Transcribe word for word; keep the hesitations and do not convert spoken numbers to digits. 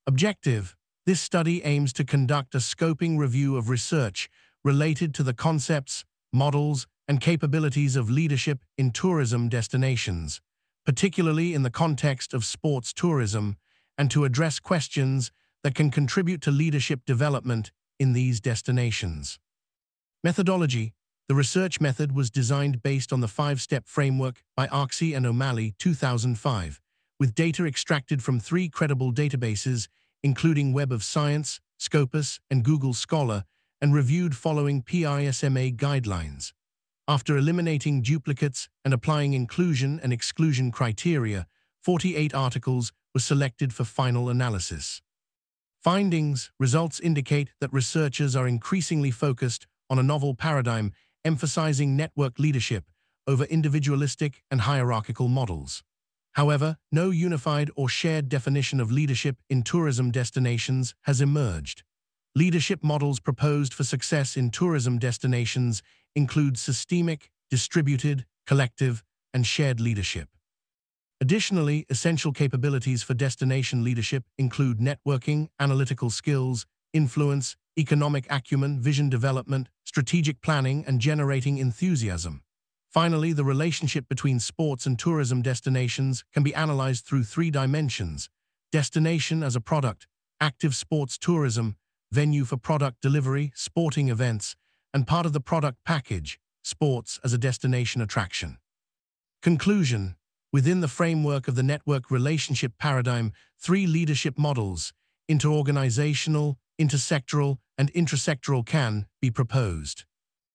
Objective: this study aims to conduct a scoping review of research related to the concepts, models, and capabilities of leadership in tourism destinations, particularly in the context of sports tourism, and to address questions that can contribute to leadership development in these destinations. Methodology: the research method was designed based on the five-step framework by Arksey and O'Malley two thousand five, with data extracted from three credible databases, including Web of Science, Scopus, and Google Scholar, and reviewed following P I S M A guidelines. After eliminating duplicates and applying inclusion and exclusion criteria, forty-eight articles were selected for final analysis. Findings: results indicate that researchers are increasingly focused on a novel paradigm emphasizing network leadership over individualistic and hierarchical models. However, no unified or shared definition of leadership in tourism destinations has emerged. Leadership models proposed for success in tourism destinations include systemic, distributed, collective, and shared leadership. Additionally, essential capabilities for destination leadership include networking, analytical skills, influence, economic acumen, vision development, strategic planning, and generating enthusiasm. Finally, the relationship between sports and tourism destinations can be analyzed through three dimensions: destination as a product, active sports tourism, venue for product delivery, sporting events, and part of the product package, sports as a destination attraction. Conclusion: within the framework of the network relationship paradigm, three leadership models, interorganizational, intersectoral, and intrasectoral, can be proposed.